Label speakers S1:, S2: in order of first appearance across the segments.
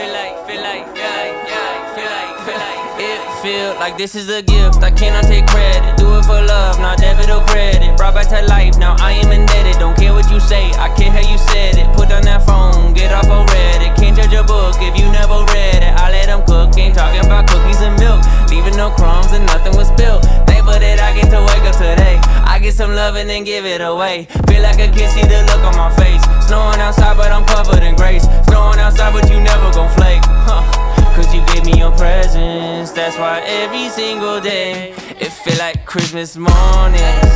S1: It feel like this is a gift, I cannot take credit. Do it for love, not debit or credit. Brought back to life, now I am indebted. Don't care what you say, I care how you said it. Put down that phone, get off of Reddit. Can't judge a book if you never read it. I let them cook, ain't talking about cookies and milk. Leaving no crumbs and nothing was spilled. Thankful that I get to wake up today. I get some love and then give it away. Feel like a kid, see the look on my face. Snowing outside but I'm covered in grace. Snowing outside but you never gon' flake, Cause you gave me your presence. That's why every single day it feel like Christmas morning. It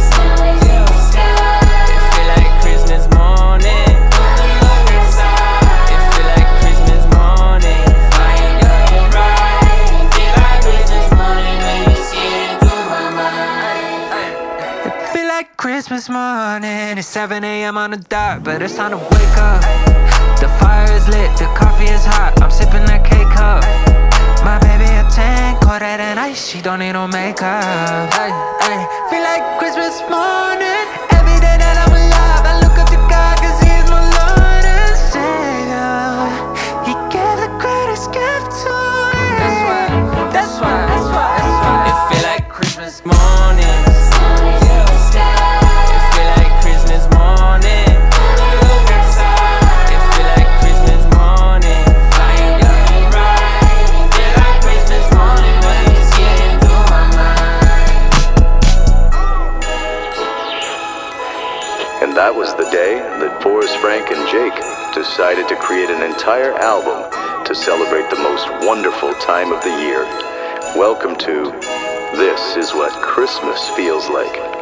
S1: feel like Christmas morning. It feel like Christmas morning. Fire right. It feel like Christmas morning when you see it through my mind.
S2: It feel like Christmas morning. It's 7 a.m. on the dot, but it's time to wake up. The fire is lit, the coffee is hot. I'm sipping that K-cup. My baby a 10, colder than ice. She don't need no makeup. Ay, ay. Feel like Christmas morning. Every day that I'm alive, I look up to God 'cause He is my Lord and Savior. He gave the greatest gift to me. That's why.
S1: It feel like Christmas morning.
S3: And that was the day that Forrest Frank and Jake decided to create an entire album to celebrate the most wonderful time of the year. Welcome to This Is What Christmas Feels Like.